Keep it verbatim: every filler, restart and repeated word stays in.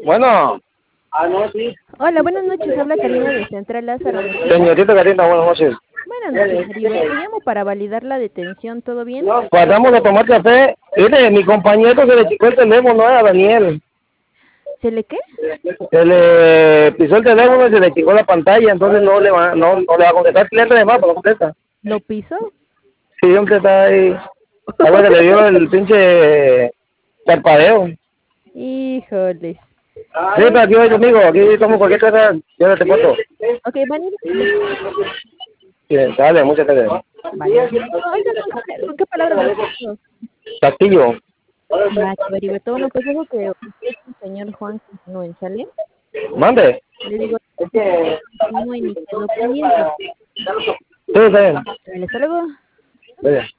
Bueno, Hola, buenas noches. Habla Karina de Central Lázaro. señorita Karina, buenas noches. Buenas noches, Heriberto. Llamo para validar la detención. ¿Todo bien? Pasamos a tomar café. Mire, mi compañero se le chicó el teléfono a Daniel. ¿Se le qué? Se le pisó el teléfono y se le chicó la pantalla, entonces no le va, no, no le va a contestar. Cliente de más, pero no contesta. ¿Lo pisó? Sí, siempre está ahí. Algo que le dio el pinche parpadeo. Híjoles. Sí, pero aquí voy conmigo, aquí tomo cualquier cosa, yo no te foto. Ok, vale. Sí, dale, muchas gracias. Vale. Oiga, ¿con qué, con qué palabras lo puso? Castillo. Va, Heriberto. Bueno, pues digo que usted es el señor Juan continúe, ¿sale? Mande. Le digo que continúe y ni quedó pendiente. Sí, está bien. Vale, hasta luego. Vaya.